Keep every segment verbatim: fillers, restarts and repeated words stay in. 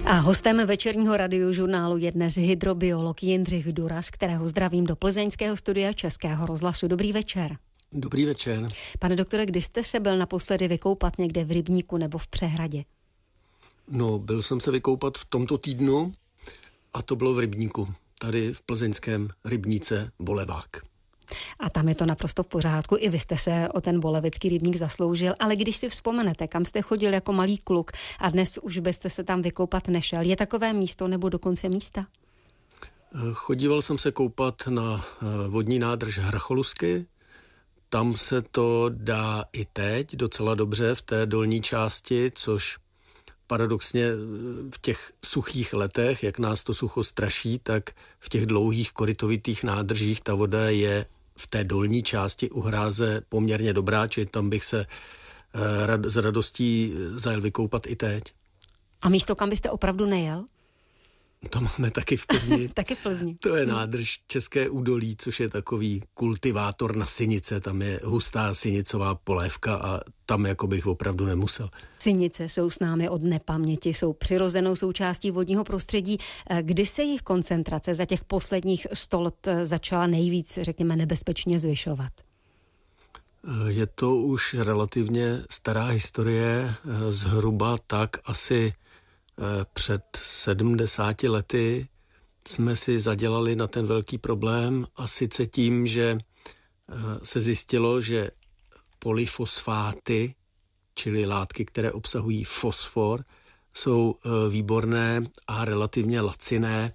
A hostem večerního radiožurnálu je dnes hydrobiolog Jindřich Duras, kterého zdravím do plzeňského studia Českého rozhlasu. Dobrý večer. Dobrý večer. Pane doktore, kdy jste se byl naposledy vykoupat někde v rybníku nebo v přehradě? No, byl jsem se vykoupat v tomto týdnu a to bylo v rybníku, tady v plzeňském rybníce Bolevák. A tam je to naprosto v pořádku, i vy jste se o ten bolevecký rybník zasloužil, ale když si vzpomenete, kam jste chodil jako malý kluk a dnes už byste se tam vykoupat nešel, je takové místo nebo dokonce místa? Chodíval jsem se koupat na vodní nádrž Hrcholusky, tam se to dá i teď docela dobře v té dolní části, což paradoxně v těch suchých letech, jak nás to sucho straší, tak v těch dlouhých korytovitých nádržích ta voda je v té dolní části u hráze poměrně dobrá, či tam bych se rad, s radostí zajel vykoupat i teď. A místo, kam byste opravdu nejel? To máme taky v Plzni. Taky v Plzni. To je nádrž České údolí, což je takový kultivátor na sinice. Tam je hustá sinicová polévka a tam jako bych opravdu nemusel. Sinice jsou s námi od nepaměti, jsou přirozenou součástí vodního prostředí. Kdy se jejich koncentrace za těch posledních sto let začala nejvíc, řekněme, nebezpečně zvyšovat? Je to už relativně stará historie, zhruba tak asi před sedmdesáti lety jsme si zadělali na ten velký problém a sice tím, že se zjistilo, že polyfosfáty, čili látky, které obsahují fosfor, jsou výborné a relativně laciné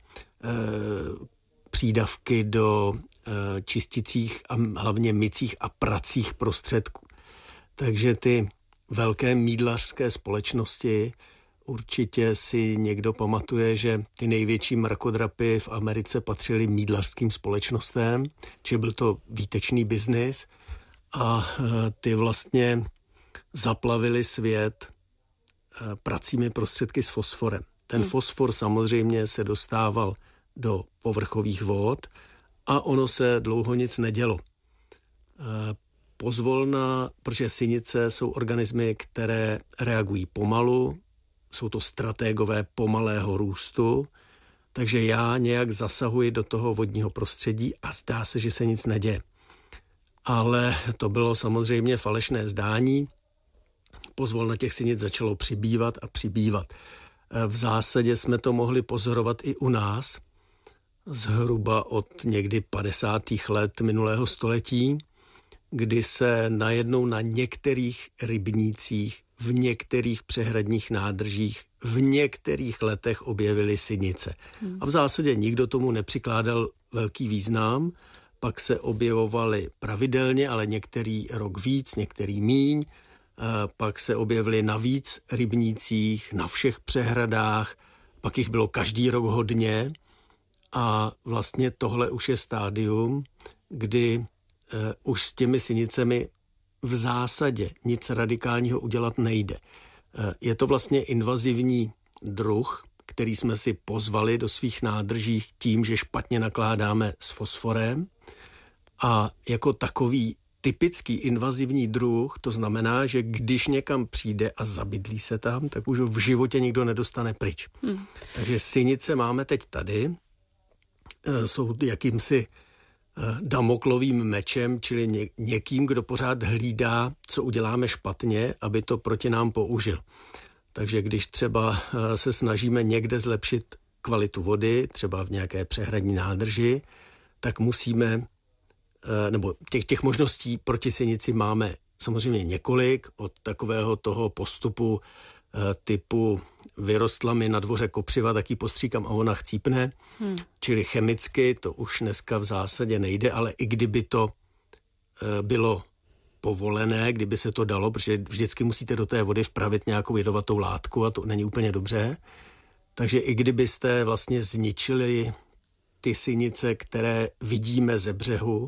přídavky do čisticích a hlavně mycích a pracích prostředků. Takže ty velké mýdlařské společnosti, určitě si někdo pamatuje, že ty největší mrakodrapy v Americe patřily mýdlařským společnostem, či byl to výtečný biznis a ty vlastně zaplavili svět pracími prostředky s fosforem. Ten fosfor samozřejmě se dostával do povrchových vod a ono se dlouho nic nedělo. Pozvolna, protože sinice jsou organismy, které reagují pomalu, jsou to strategové pomalého růstu, takže já nějak zasahuji do toho vodního prostředí a zdá se, že se nic neděje. Ale to bylo samozřejmě falešné zdání. Pozvolna těch sinic začalo přibývat a přibývat. V zásadě jsme to mohli pozorovat i u nás, zhruba od někdy padesátých let minulého století, kdy se najednou na některých rybnících, v některých přehradních nádržích, v některých letech objevily sinice. Hmm. A v zásadě nikdo tomu nepřikládal velký význam, pak se objevovaly pravidelně, ale některý rok víc, některý míň, pak se objevily na víc rybnících, na všech přehradách, pak jich bylo každý rok hodně a vlastně tohle už je stádium, kdy už s těmi sinicemi v zásadě nic radikálního udělat nejde. Je to vlastně invazivní druh, který jsme si pozvali do svých nádrží tím, že špatně nakládáme s fosforem a jako takový typický invazivní druh, to znamená, že když někam přijde a zabydlí se tam, tak už ho v životě nikdo nedostane pryč. Hmm. Takže sinice máme teď tady, jsou jakýmsi damoklovým mečem, čili ně, někým, kdo pořád hlídá, co uděláme špatně, aby to proti nám použil. Takže když třeba se snažíme někde zlepšit kvalitu vody, třeba v nějaké přehradní nádrži, tak musíme, nebo těch, těch možností proti sinici máme samozřejmě několik, od takového toho postupu typu vyrostla mi na dvoře kopřiva, tak ji postříkám a ona chcípne. Hmm. Čili chemicky to už dneska v zásadě nejde, ale i kdyby to e, bylo povolené, kdyby se to dalo, protože vždycky musíte do té vody vpravit nějakou jedovatou látku a to není úplně dobře. Takže i kdybyste vlastně zničili ty sinice, které vidíme ze břehu,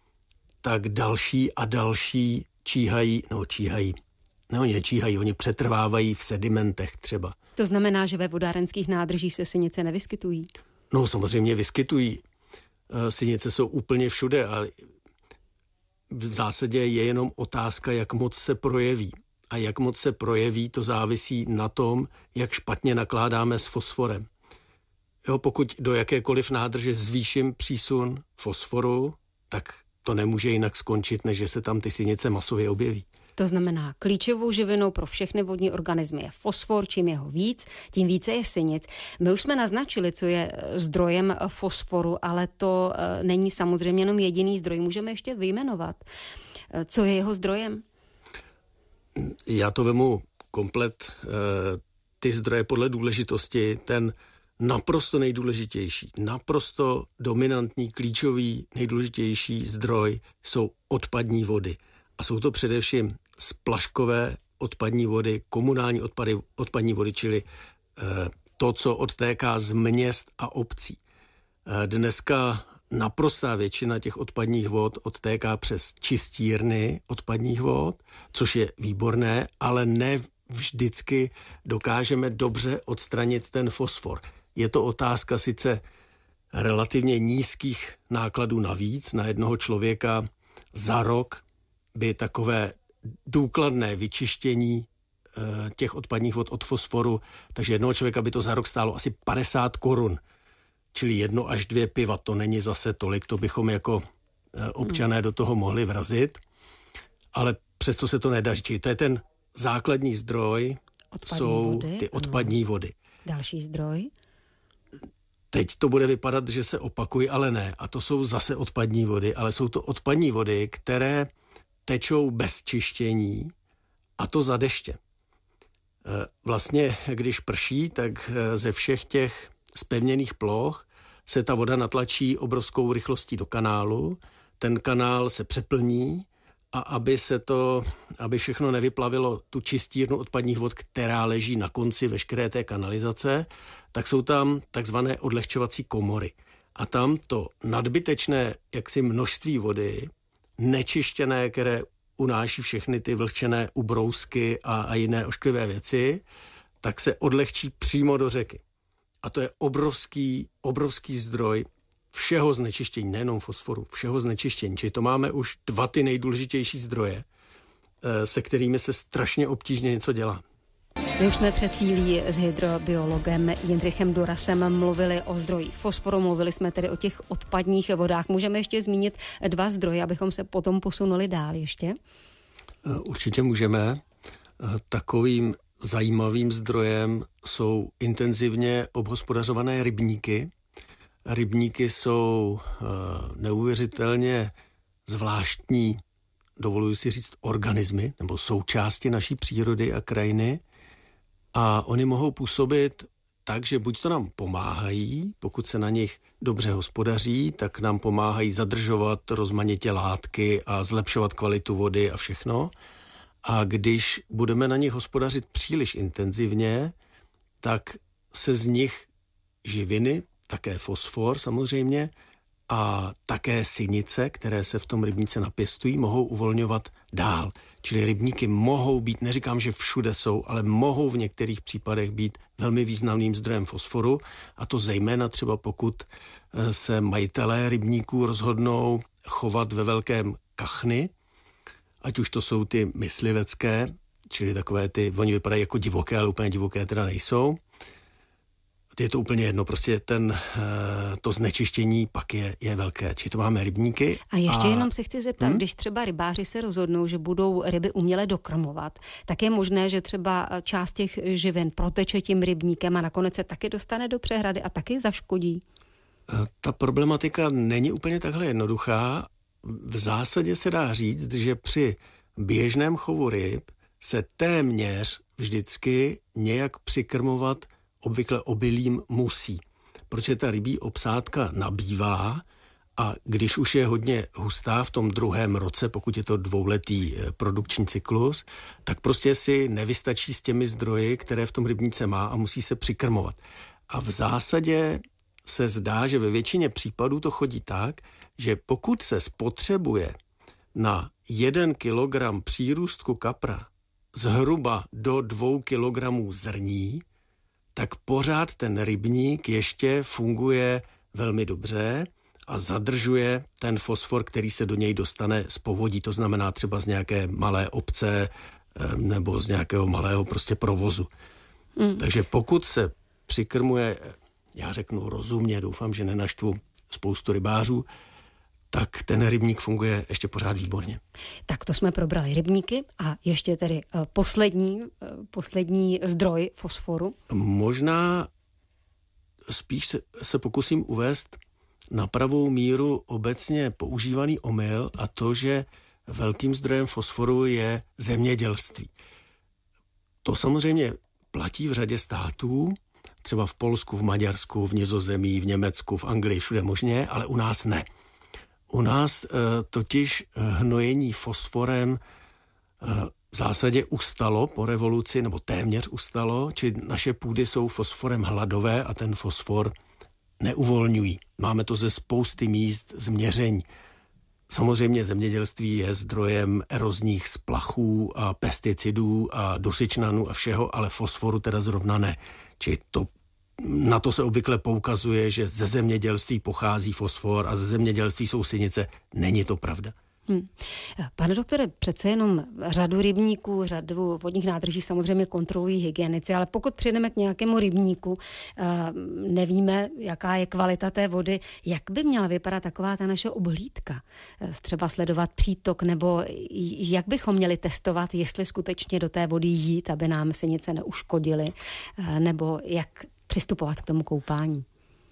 tak další a další číhají, no číhají, No, oni nečíhají, oni přetrvávají v sedimentech třeba. To znamená, že ve vodárenských nádržích se sinice nevyskytují? No, samozřejmě vyskytují. Sinice jsou úplně všude, ale v zásadě je jenom otázka, jak moc se projeví. a jak moc se projeví, to závisí na tom, jak špatně nakládáme s fosforem. Jo, pokud do jakékoliv nádrže zvýším přísun fosforu, tak to nemůže jinak skončit, než že se tam ty sinice masově objeví. To znamená, klíčovou živinou pro všechny vodní organismy je fosfor, čím je ho víc, tím více je sinic. My už jsme naznačili, co je zdrojem fosforu, ale to není samozřejmě jenom jediný zdroj. Můžeme ještě vyjmenovat, co je jeho zdrojem? Já to vemu komplet ty zdroje podle důležitosti. Ten naprosto nejdůležitější, naprosto dominantní, klíčový, nejdůležitější zdroj jsou odpadní vody. A jsou to především splaškové odpadní vody, komunální odpady, odpadní vody, čili eh, to, co odtéká z měst a obcí. Eh, dneska naprostá většina těch odpadních vod odtéká přes čistírny odpadních vod, což je výborné, ale ne vždycky dokážeme dobře odstranit ten fosfor. Je to otázka sice relativně nízkých nákladů navíc na jednoho člověka za rok, by takové důkladné vyčištění e, těch odpadních vod od fosforu, takže jednoho člověka by to za rok stálo asi padesát korun, čili jedno až dvě piva, to není zase tolik, to bychom jako e, občané do toho mohli vrazit, ale přesto se to nedaří, čili to je ten základní zdroj, odpadní jsou vody, ty odpadní no. vody. Další zdroj? Teď to bude vypadat, že se opakují, ale ne. A to jsou zase odpadní vody, ale jsou to odpadní vody, které tečou bez čištění, a to za deště. Vlastně, když prší, tak ze všech těch zpevněných ploch se ta voda natlačí obrovskou rychlostí do kanálu, ten kanál se přeplní a aby se to, aby všechno nevyplavilo tu čistírnu odpadních vod, která leží na konci veškeré té kanalizace, tak jsou tam takzvané odlehčovací komory. A tam to nadbytečné jaksi množství vody, nečištěné, které unáší všechny ty vlhčené ubrousky a, a jiné ošklivé věci, tak se odlehčí přímo do řeky. A to je obrovský, obrovský zdroj všeho znečištění, nejenom fosforu, všeho znečištění. Čili to máme už dva ty nejdůležitější zdroje, se kterými se strašně obtížně něco dělá. My už jsme před chvílí s hydrobiologem Jindřichem Durasem mluvili o zdrojích fosforu, mluvili jsme tedy o těch odpadních vodách. Můžeme ještě zmínit dva zdroje, abychom se potom posunuli dál ještě? Určitě můžeme. Takovým zajímavým zdrojem jsou intenzivně obhospodařované rybníky. Rybníky jsou neuvěřitelně zvláštní, dovoluji si říct, organismy nebo součásti naší přírody a krajiny. A oni mohou působit tak, že buď to nám pomáhají, pokud se na nich dobře hospodaří, tak nám pomáhají zadržovat rozmanitě látky a zlepšovat kvalitu vody a všechno. A když budeme na nich hospodařit příliš intenzivně, tak se z nich živiny, také fosfor samozřejmě, a také sinice, které se v tom rybníce napěstují, mohou uvolňovat dál. Čili rybníky mohou být, neříkám, že všude jsou, ale mohou v některých případech být velmi významným zdrojem fosforu, a to zejména třeba pokud se majitelé rybníků rozhodnou chovat ve velkém kachny, ať už to jsou ty myslivecké, čili takové ty, oni vypadají jako divoké, ale úplně divoké teda nejsou. Je to úplně jedno, prostě ten, to znečištění pak je, je velké. Či to máme rybníky. A ještě a... jenom se chci zeptat, hmm? když třeba rybáři se rozhodnou, že budou ryby uměle dokrmovat, tak je možné, že třeba část těch živin proteče tím rybníkem a nakonec se taky dostane do přehrady a taky zaškodí? Ta problematika není úplně takhle jednoduchá. V zásadě se dá říct, že při běžném chovu ryb se téměř vždycky nějak přikrmovat obvykle obilím musí, protože ta rybí obsádka nabývá a když už je hodně hustá v tom druhém roce, pokud je to dvouletý produkční cyklus, tak prostě si nevystačí s těmi zdroji, které v tom rybníce má, a musí se přikrmovat. A v zásadě se zdá, že ve většině případů to chodí tak, že pokud se spotřebuje na jeden kilogram přírůstku kapra zhruba do dvou kilogramů zrní, tak pořád ten rybník ještě funguje velmi dobře a zadržuje ten fosfor, který se do něj dostane z povodí, to znamená třeba z nějaké malé obce nebo z nějakého malého prostě provozu. Mm. Takže pokud se přikrmuje, já řeknu rozumně, doufám, že nenaštvu spoustu rybářů, tak ten rybník funguje ještě pořád výborně. Tak to jsme probrali rybníky a ještě tedy poslední, poslední zdroj fosforu. Možná spíš se, se pokusím uvést na pravou míru obecně používaný omyl a to, že velkým zdrojem fosforu je zemědělství. To samozřejmě platí v řadě států, třeba v Polsku, v Maďarsku, v Nizozemí, v Německu, v Anglii, všude možně, ale u nás ne. U nás e, totiž hnojení fosforem e, v zásadě ustalo po revoluci, nebo téměř ustalo, či naše půdy jsou fosforem hladové a ten fosfor neuvolňují. Máme to ze spousty míst změření. Samozřejmě zemědělství je zdrojem erozních splachů a pesticidů a dusičnanů a všeho, ale fosforu teda zrovna ne. Či to, na to se obvykle poukazuje, že ze zemědělství pochází fosfor a ze zemědělství jsou sinice. Není to pravda. Hmm. Pane doktore, přece jenom řadu rybníků, řadu vodních nádrží samozřejmě kontrolují hygienici, ale pokud přijdeme k nějakému rybníku, nevíme, jaká je kvalita té vody, jak by měla vypadat taková ta naše obhlídka? Třeba sledovat přítok, nebo jak bychom měli testovat, jestli skutečně do té vody jít, aby nám sinice neuškodily, nebo jak přistupovat k tomu koupání?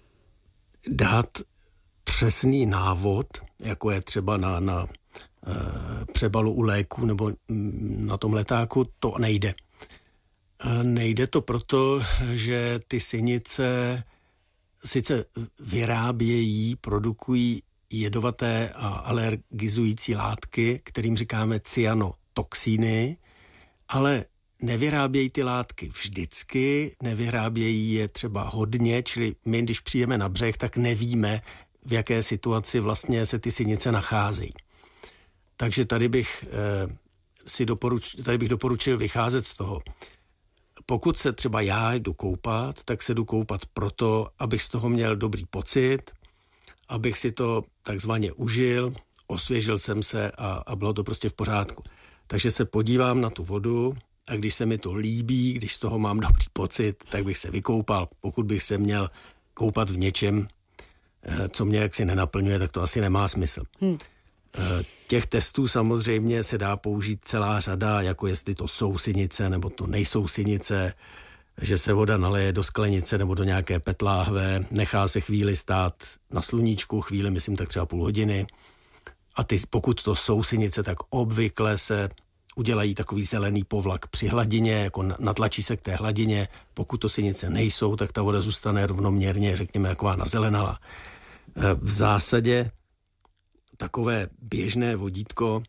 Dát přesný návod, jako je třeba na, na e, přebalu u léku nebo na tom letáku, to nejde. E, nejde to proto, že ty sinice sice vyrábějí, produkují jedovaté a alergizující látky, kterým říkáme cyanotoxíny, ale nevyrábějí ty látky vždycky, nevyrábějí je třeba hodně, čili my, když přijdeme na břeh, tak nevíme, v jaké situaci vlastně se ty sinice nacházejí. Takže tady bych, eh, si doporuč, tady bych doporučil vycházet z toho. Pokud se třeba já jdu koupat, tak se jdu koupat proto, abych z toho měl dobrý pocit, abych si to takzvaně užil, osvěžil jsem se a, a bylo to prostě v pořádku. Takže se podívám na tu vodu a když se mi to líbí, když z toho mám dobrý pocit, tak bych se vykoupal. Pokud bych se měl koupat v něčem, co mě jaksi nenaplňuje, tak to asi nemá smysl. Hmm. Těch testů samozřejmě se dá použít celá řada, jako jestli to jsou sinice nebo to nejsou sinice, že se voda naleje do sklenice nebo do nějaké petláhve, nechá se chvíli stát na sluníčku, chvíli, myslím, tak třeba půl hodiny. A ty, pokud to jsou sinice, tak obvykle se udělají takový zelený povlak při hladině, jako natlačí se k té hladině. Pokud to sinice nejsou, tak ta voda zůstane rovnoměrně, řekněme, taková nazelenala. V zásadě takové běžné vodítko,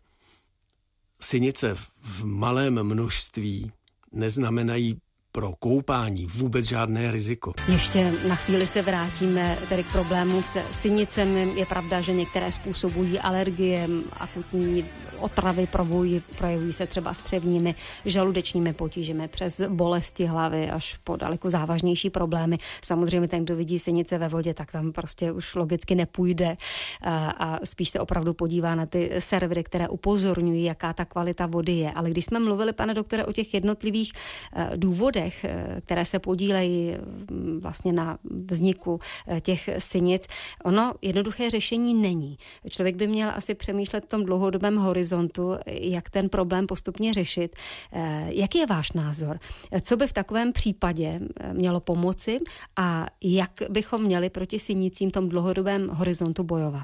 sinice v malém množství neznamenají pro koupání vůbec žádné riziko. Ještě na chvíli se vrátíme tedy k problému se sinicemi. Je pravda, že některé způsobují alergie, akutní otravy, probují, projevují se třeba střevními, žaludečními potížemi přes bolesti hlavy až po daleko závažnější problémy. Samozřejmě ten, kdo vidí sinice ve vodě, tak tam prostě už logicky nepůjde a, a spíš se opravdu podívá na ty servery, které upozorňují, jaká ta kvalita vody je. Ale když jsme mluvili, pane doktore, o těch jednotlivých důvodech, které se podílejí vlastně na vzniku těch sinic, ono jednoduché řešení není. Člověk by měl asi přemýšlet v tom dlouhodobém horizontu, jak ten problém postupně řešit. Jaký je váš názor? Co by v takovém případě mělo pomoci a jak bychom měli proti sinicím v tom dlouhodobém horizontu bojovat?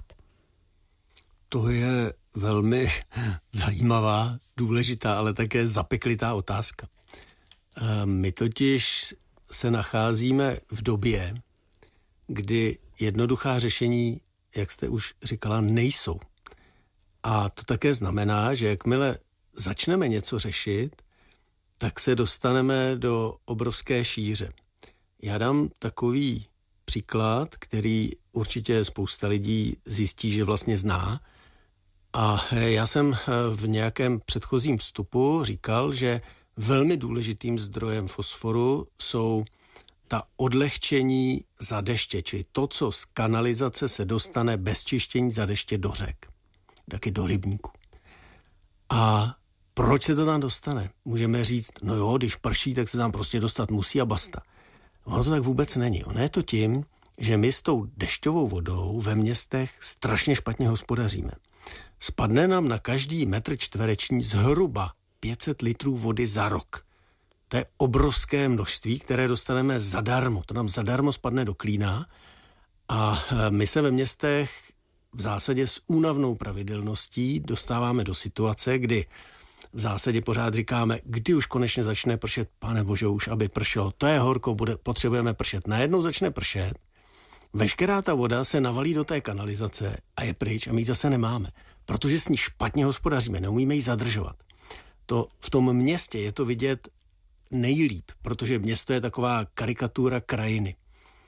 To je velmi zajímavá, důležitá, ale také zapeklitá otázka. My totiž se nacházíme v době, kdy jednoduchá řešení, jak jste už říkala, nejsou. A to také znamená, že jakmile začneme něco řešit, tak se dostaneme do obrovské šíře. Já dám takový příklad, který určitě spousta lidí zjistí, že vlastně zná. A já jsem v nějakém předchozím vstupu říkal, že velmi důležitým zdrojem fosforu jsou ta odlehčení za deště, čili to, co z kanalizace se dostane bez čištění za deště do řek, taky do rybníku. A Proč se to tam dostane? Můžeme říct, no jo, když prší, tak se tam prostě dostat musí a basta. Ono to tak vůbec není. Ono je to tím, že my s tou dešťovou vodou ve městech strašně špatně hospodaříme. Spadne nám na každý metr čtvereční zhruba pět set litrů vody za rok. To je obrovské množství, které dostaneme zadarmo. To nám zadarmo spadne do klína a my se ve městech v zásadě s únavnou pravidelností dostáváme do situace, kdy v zásadě pořád říkáme, kdy už konečně začne pršet, pane bože, už aby pršelo, to je horko, bude, potřebujeme pršet. Najednou začne pršet, veškerá ta voda se navalí do té kanalizace a je pryč a my ji zase nemáme, protože s ní špatně hospodaříme, neumíme ji zadržovat. To v tom městě je to vidět nejlíp, protože město je taková karikatura krajiny.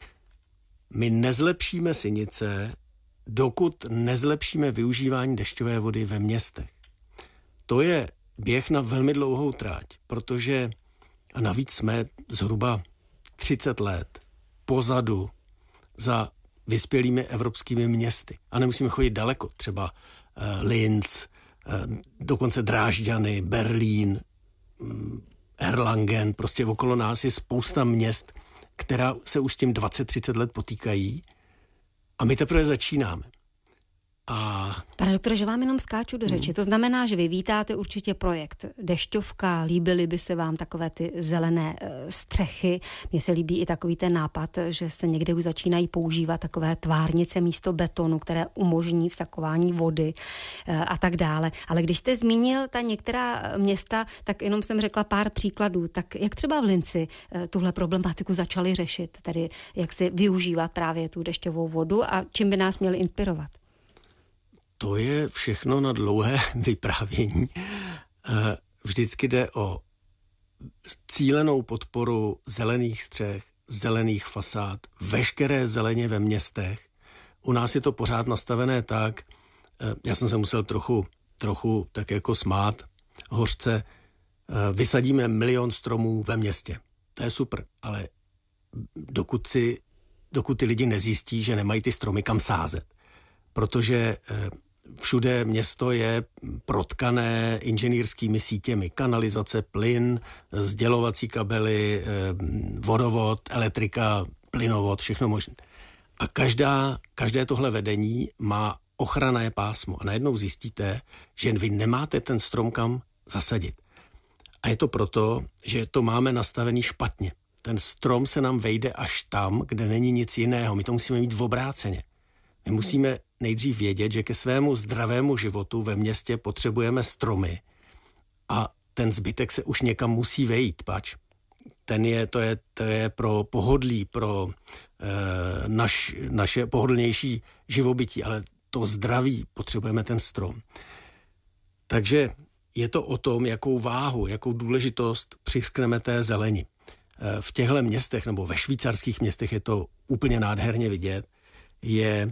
My nezlepšíme Synice, dokud nezlepšíme využívání dešťové vody ve městech. To je běh na velmi dlouhou tráť, protože a navíc jsme zhruba třicet let pozadu za vyspělými evropskými městy. A nemusíme chodit daleko, třeba uh, Linz, uh, dokonce Drážďany, Berlín, um, Erlangen, prostě okolo nás je spousta měst, která se už s tím dvacet třicet let potýkají a my teprve začínáme. A... Pane doktore, že vám jenom skáču do řeči. Hmm. To znamená, že vy vítáte určitě projekt Dešťovka, líbily by se vám takové ty zelené e, střechy. Mně se líbí i takový ten nápad, že se někde už začínají používat takové tvárnice místo betonu, které umožní vsakování vody e, a tak dále. Ale když jste zmínil ta některá města, tak jenom jsem řekla pár příkladů. Tak jak třeba v Linci e, tuhle problematiku začali řešit, tedy jak si využívat právě tu dešťovou vodu a čím by nás měli inspirovat? To je všechno na dlouhé vyprávění. Vždycky jde o cílenou podporu zelených střech, zelených fasád, veškeré zeleně ve městech. U nás je to pořád nastavené tak, já jsem se musel trochu, trochu tak jako smát hořce, vysadíme milion stromů ve městě. To je super, ale dokud, si, dokud ty lidi nezjistí, že nemají ty stromy kam sázet, protože všude město je protkané inženýrskými sítěmi, kanalizace, plyn, sdělovací kabely, vodovod, elektrika, plynovod, všechno možné. A každá, každé tohle vedení má ochranné pásmo. A najednou zjistíte, že vy nemáte ten strom kam zasadit. A je to proto, že to máme nastavený špatně. Ten strom se nám vejde až tam, kde není nic jiného. My to musíme mít v obráceně. My musíme nejdřív vědět, že ke svému zdravému životu ve městě potřebujeme stromy a ten zbytek se už někam musí vejít, pač. Ten je, to je, to je pro pohodlí, pro e, naš, naše pohodlnější živobytí, ale to zdraví potřebujeme ten strom. Takže je to o tom, jakou váhu, jakou důležitost přiskneme té zeleni. E, v těchto městech nebo ve švýcarských městech je to úplně nádherně vidět, je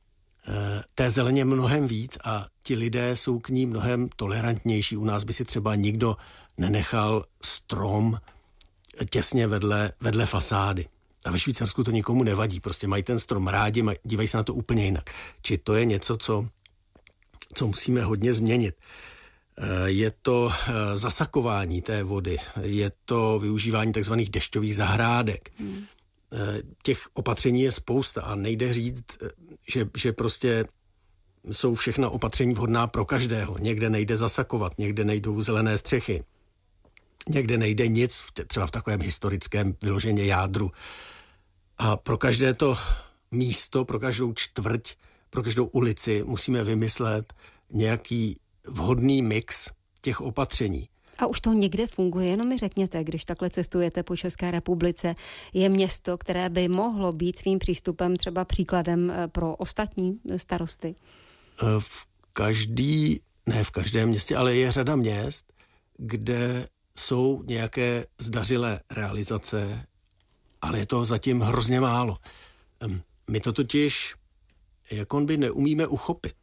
té zeleně mnohem víc a ti lidé jsou k ní mnohem tolerantnější. U nás by si třeba nikdo nenechal strom těsně vedle, vedle fasády. A ve Švýcarsku to nikomu nevadí. Prostě mají ten strom rádi, maj, dívají se na to úplně jinak. Či to je něco, co, co musíme hodně změnit. Je to zasakování té vody, je to využívání takzvaných dešťových zahrádek. Hmm. Těch opatření je spousta a nejde říct, že, že prostě jsou všechna opatření vhodná pro každého. Někde nejde zasakovat, někde nejdou zelené střechy, někde nejde nic, třeba v takovém historickém vyloženě jádru. A pro každé to místo, pro každou čtvrť, pro každou ulici musíme vymyslet nějaký vhodný mix těch opatření. A už to někde funguje, jenom mi řekněte, když takhle cestujete po České republice, je město, které by mohlo být svým přístupem třeba příkladem pro ostatní starosty? V každý, ne v každém městě, ale je řada měst, kde jsou nějaké zdařilé realizace, ale je toho zatím hrozně málo. My to totiž jako by neumíme uchopit.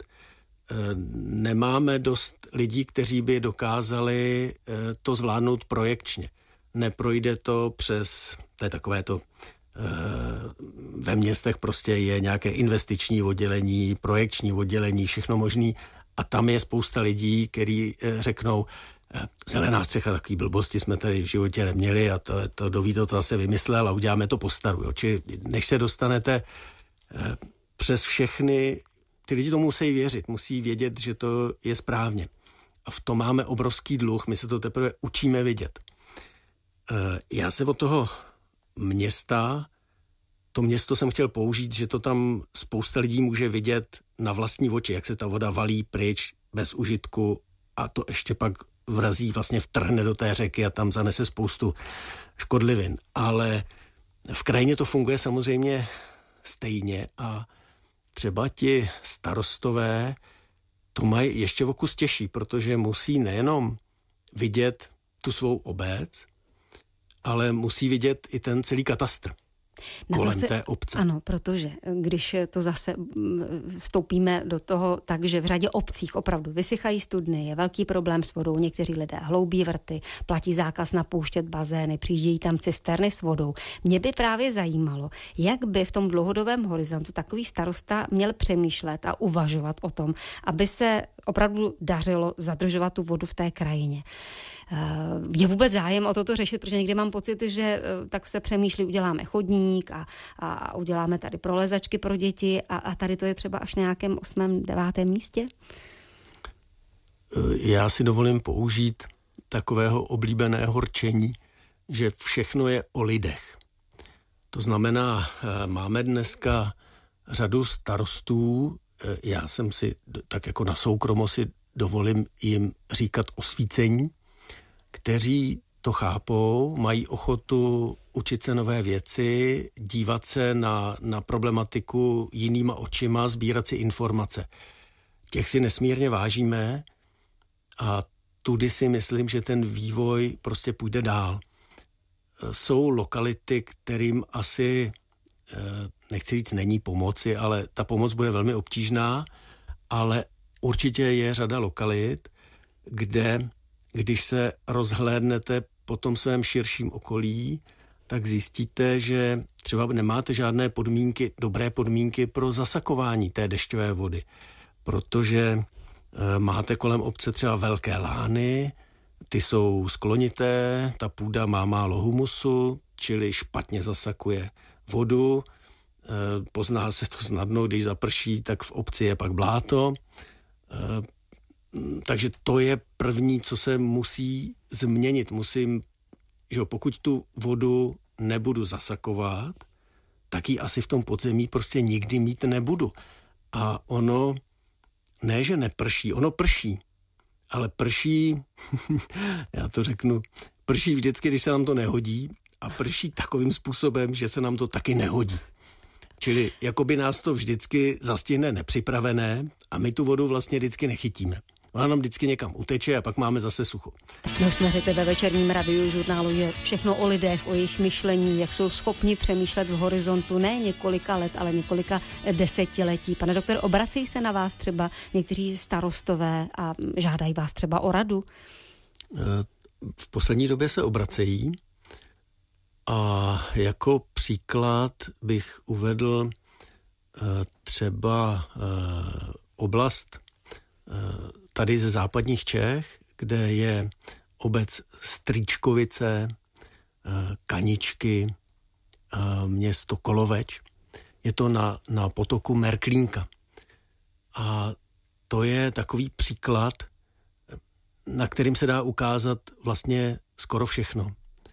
Nemáme dost lidí, kteří by dokázali to zvládnout projekčně. Neprojde to přes, to je takové to, ve městech prostě je nějaké investiční oddělení, projekční oddělení, všechno možný a tam je spousta lidí, kteří řeknou, Zelená střecha, takový blbosti jsme tady v životě neměli a to, to Dovít to zase vymyslel a uděláme to po staru. Jo. Čili než se dostanete přes všechny, ty lidi to musí věřit, musí vědět, že to je správně. A v tom máme obrovský dluh, my se to teprve učíme vidět. Já se od toho města, to město jsem chtěl použít, že to tam spousta lidí může vidět na vlastní oči, jak se ta voda valí pryč bez užitku a to ještě pak vrazí, vlastně vtrhne do té řeky a tam zanese spoustu škodlivin. Ale v krajině to funguje samozřejmě stejně a třeba ti starostové to mají ještě o kus těžší, protože musí nejenom vidět tu svou obec, ale musí vidět i ten celý katastr kolem se, té obce. Ano, protože když to zase vstoupíme do toho tak, že v řadě obcích opravdu vysychají studny, je velký problém s vodou, někteří lidé hloubí vrty, platí zákaz napouštět bazény, přijíždějí tam cisterny s vodou. Mě by právě zajímalo, jak by v tom dlouhodobém horizontu takový starosta měl přemýšlet a uvažovat o tom, aby se opravdu dařilo zadržovat tu vodu v té krajině. Je vůbec zájem o toto řešit, protože někdy mám pocit, že tak se přemýšlí, uděláme chodník a, a uděláme tady prolezačky pro děti a, a tady to je třeba až na nějakém osmém, devátém místě? Já si dovolím použít takového oblíbeného rčení, že všechno je o lidech. To znamená, máme dneska řadu starostů, já jsem si tak jako na soukromo si dovolím jim říkat osvícení, kteří to chápou, mají ochotu učit se nové věci, dívat se na, na problematiku jinýma očima, sbírat si informace. Těch si nesmírně vážíme a tudy si myslím, že ten vývoj prostě půjde dál. Jsou lokality, kterým asi, nechci říct, není pomoci, ale ta pomoc bude velmi obtížná, ale určitě je řada lokalit, kde když se rozhlédnete po tom svém širším okolí, tak zjistíte, že třeba nemáte žádné podmínky, dobré podmínky pro zasakování té dešťové vody, protože máte kolem obce třeba velké lány, ty jsou sklonité, ta půda má málo humusu, čili špatně zasakuje vodu, pozná se to snadno, když zaprší, tak v obci je pak bláto. Takže to je první, co se musí změnit. Musím, že pokud tu vodu nebudu zasakovat, tak ji asi v tom podzemí prostě nikdy mít nebudu. A ono, ne, že neprší, ono prší, ale prší, já to řeknu, prší vždycky, když se nám to nehodí a prší takovým způsobem, že se nám to taky nehodí. Čili jakoby nás to vždycky zastihne nepřipravené a my tu vodu vlastně vždycky nechytíme. Ona nám vždycky někam uteče a pak máme zase sucho. Tak my jsme řekli ve večerním radiu žurnálu, že všechno o lidech, o jejich myšlení, jak jsou schopni přemýšlet v horizontu ne několika let, ale několika desetiletí. Pane doktor, obracejí se na vás třeba někteří starostové a žádají vás třeba o radu? V poslední době se obracejí a jako příklad bych uvedl třeba oblast tady ze západních Čech, kde je obec Strýčkovice, Kaničky, město Koloveč. Je to na, na potoku Merklínka. A to je takový příklad, na kterým se dá ukázat vlastně skoro všechno.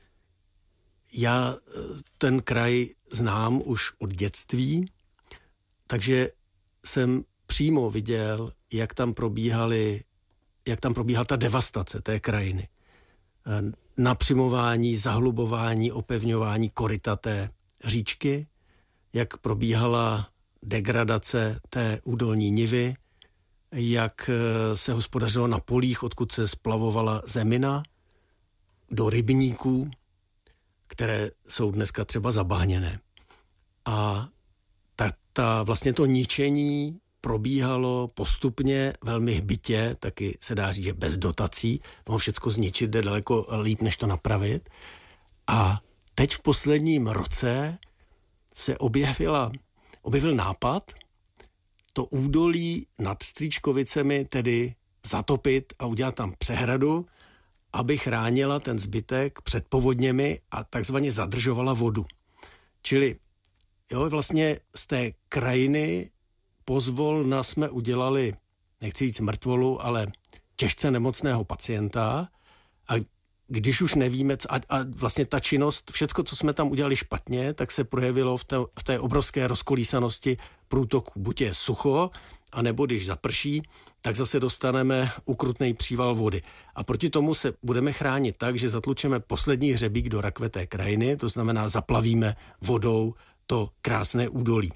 Já ten kraj znám už od dětství, takže jsem přímo viděl, jak tam probíhaly, jak tam probíhala ta devastace té krajiny. Napřimování, zahlubování, opevňování koryta té říčky, jak probíhala degradace té údolní nivy, jak se hospodařilo na polích, odkud se splavovala zemina do rybníků, které jsou dneska třeba zabahněné. A ta, ta vlastně to ničení probíhalo postupně, velmi hbitě, taky se dá říct, že bez dotací. Mohu všecko zničit, jde daleko líp, než to napravit. A teď v posledním roce se objevila, objevil nápad to údolí nad Strýčkovicemi tedy zatopit a udělat tam přehradu aby chránila ten zbytek před povodněmi a takzvaně zadržovala vodu. Čili jo, vlastně z té krajiny pozvolna jsme udělali, nechci říct mrtvolu, ale těžce nemocného pacienta a když už nevíme, a, a vlastně ta činnost, všecko, co jsme tam udělali špatně, tak se projevilo v té, v té obrovské rozkolísanosti průtoku. Buď je sucho, anebo když zaprší, tak zase dostaneme ukrutný příval vody. A proti tomu se budeme chránit tak, že zatlučeme poslední hřebík do rakve té krajiny, to znamená zaplavíme vodou to krásné údolí.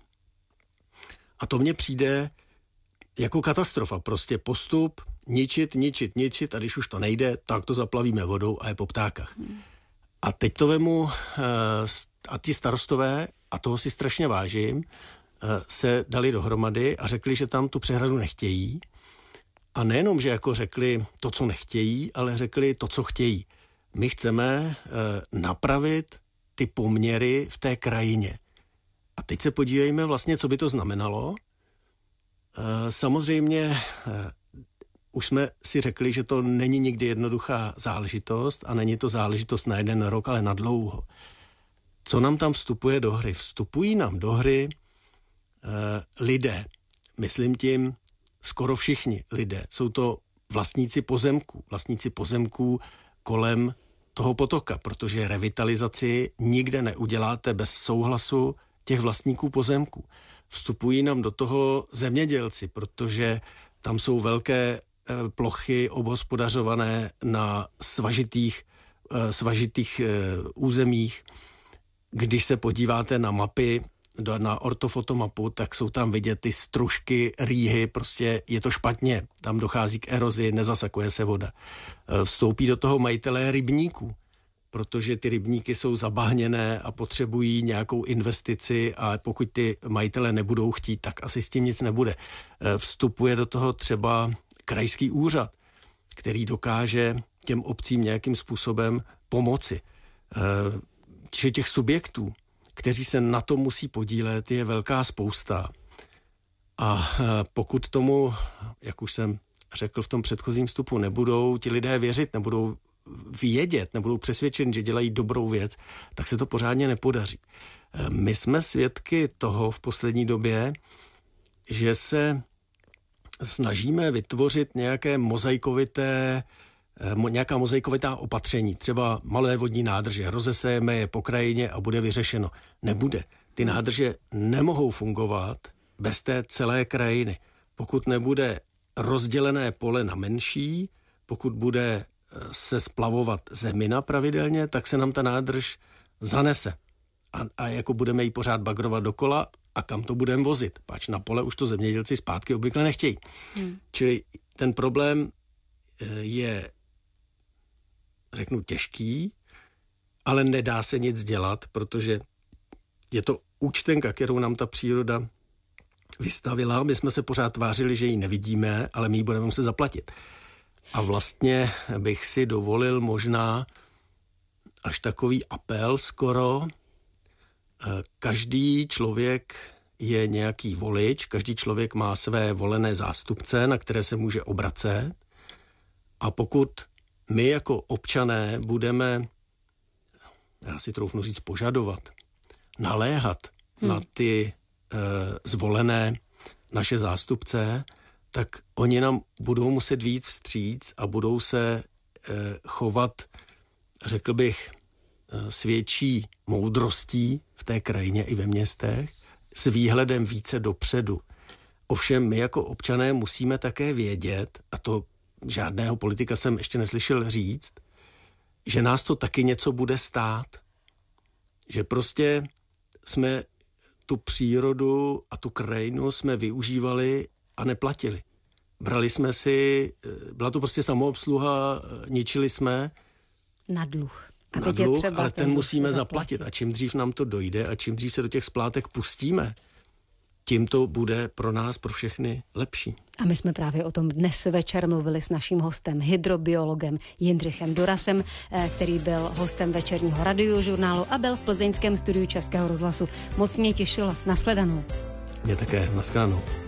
A to mně přijde jako katastrofa. Prostě postup, ničit, ničit, ničit a když už to nejde, tak to zaplavíme vodou a je po ptákách. A teď to vemu a ti starostové, a toho si strašně vážím, se dali dohromady a řekli, že tam tu přehradu nechtějí. A nejenom, že jako řekli to, co nechtějí, ale řekli to, co chtějí. My chceme napravit ty poměry v té krajině. A teď se podívejme vlastně, co by to znamenalo. Samozřejmě už jsme si řekli, že to není nikdy jednoduchá záležitost a není to záležitost na jeden rok, ale na dlouho. Co nám tam vstupuje do hry? Vstupují nám do hry lidé. Myslím tím skoro všichni lidé. Jsou to vlastníci pozemků. Vlastníci pozemků kolem toho potoka, protože revitalizaci nikde neuděláte bez souhlasu těch vlastníků pozemků. Vstupují nám do toho zemědělci, protože tam jsou velké plochy obhospodařované na svažitých, svažitých územích. Když se podíváte na mapy, na ortofotomapu, tak jsou tam vidět ty stružky, rýhy, prostě je to špatně. Tam dochází k erozi, nezasakuje se voda. Vstoupí do toho majitelé rybníků, protože ty rybníky jsou zabahněné a potřebují nějakou investici a pokud ty majitelé nebudou chtít, tak asi s tím nic nebude. Vstupuje do toho třeba krajský úřad, který dokáže těm obcím nějakým způsobem pomoci. Že těch subjektů, kteří se na to musí podílet, je velká spousta. A pokud tomu, jak už jsem řekl v tom předchozím vstupu, nebudou ti lidé věřit, nebudou vědět, nebudou přesvědčeni, že dělají dobrou věc, tak se to pořádně nepodaří. My jsme svědky toho v poslední době, že se snažíme vytvořit nějaké mozaikovité, nějaká mozaikovitá opatření, třeba malé vodní nádrže, rozesejeme je po krajině a bude vyřešeno. Nebude. Ty nádrže nemohou fungovat bez té celé krajiny. Pokud nebude rozdělené pole na menší, pokud bude se splavovat zemina pravidelně, tak se nám ta nádrž zanese. A, a jako budeme ji pořád bagrovat dokola a kam to budeme vozit. Páč na pole už to zemědělci zpátky obvykle nechtějí. Hmm. Čili ten problém je, řeknu, těžký, ale nedá se nic dělat, protože je to účtenka, kterou nám ta příroda vystavila. My jsme se pořád tvářili, že ji nevidíme, ale my ji budeme muset zaplatit. A vlastně bych si dovolil možná až takový apel skoro. Každý člověk je nějaký volič, každý člověk má své volené zástupce, na které se může obracet. A pokud my jako občané budeme, já si troufnu říct, požadovat, naléhat hmm. na ty e, zvolené naše zástupce, tak oni nám budou muset vyjít vstříc a budou se e, chovat, řekl bych, e, s větší moudrostí v té krajině i ve městech, s výhledem více dopředu. Ovšem my jako občané musíme také vědět, a to žádného politika jsem ještě neslyšel říct, že nás to taky něco bude stát. Že prostě jsme tu přírodu a tu krajinu jsme využívali a neplatili. Brali jsme si, byla to prostě samoobsluha, ničili jsme. Na dluh. A na dluh, ale ten, ten musíme zaplatit. zaplatit. A čím dřív nám to dojde a čím dřív se do těch splátek pustíme, tím to bude pro nás, pro všechny lepší. A my jsme právě o tom dnes večer mluvili s naším hostem, hydrobiologem Jindřichem Durasem, který byl hostem večerního radiožurnálu a byl v plzeňském studiu Českého rozhlasu. Moc mě těšilo. Nashledanou. Mě také. Nashledanou.